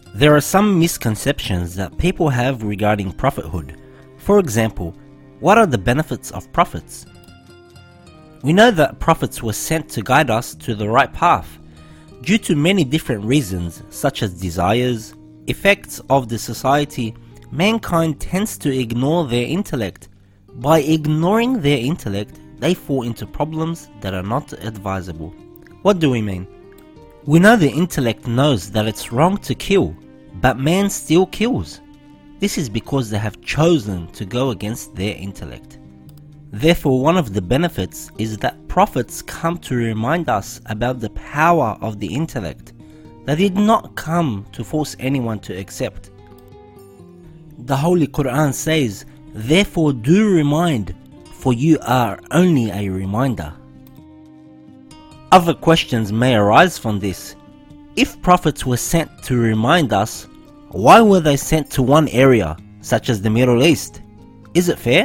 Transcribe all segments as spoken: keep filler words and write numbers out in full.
There are some misconceptions that people have regarding prophethood. For example, what are the benefits of prophets? We know that prophets were sent to guide us to the right path, due to many different reasons such as desires, effects of the society. Mankind tends to ignore their intellect. By ignoring their intellect, they fall into problems that are not advisable. What do we mean? We know the intellect knows that it's wrong to kill, but man still kills. This is because they have chosen to go against their intellect. Therefore, one of the benefits is that prophets come to remind us about the power of the intellect. They did not come to force anyone to accept. The Holy Quran says, "Therefore do remind, for you are only a reminder." Other questions may arise from this. If prophets were sent to remind us, why were they sent to one area, such as the Middle East? Is it fair?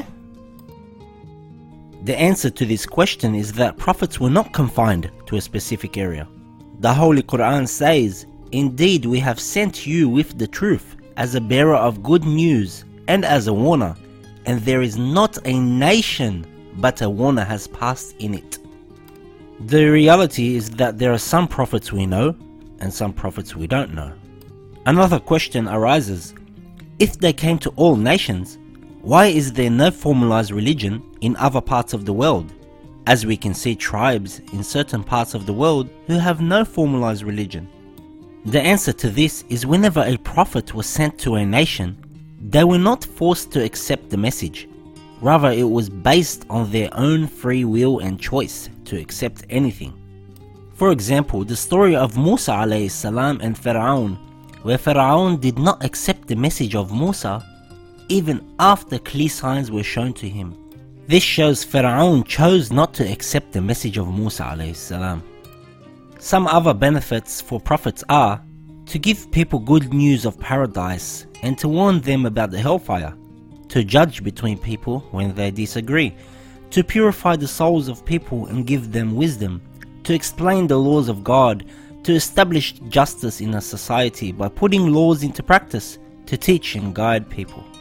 The answer to this question is that prophets were not confined to a specific area. The Holy Quran says, "Indeed, we have sent you with the truth, as a bearer of good news and as a warner, and there is not a nation but a warner has passed in it." The reality is that there are some prophets we know and some prophets we don't know. Another question arises: if they came to all nations, why is there no formalized religion in other parts of the world? As we can see tribes in certain parts of the world who have no formalized religion. The answer to this is whenever a prophet was sent to a nation, they were not forced to accept the message. Rather, it was based on their own free will and choice to accept anything. For example, the story of Musa alayhi salam and Pharaoh, where Pharaoh did not accept the message of Musa even after clear signs were shown to him. This shows Pharaoh chose not to accept the message of Musa alayhi salam. Some other benefits for prophets are to give people good news of paradise and to warn them about the hellfire, to judge between people when they disagree, to purify the souls of people and give them wisdom, to explain the laws of God, to establish justice in a society by putting laws into practice, to teach and guide people.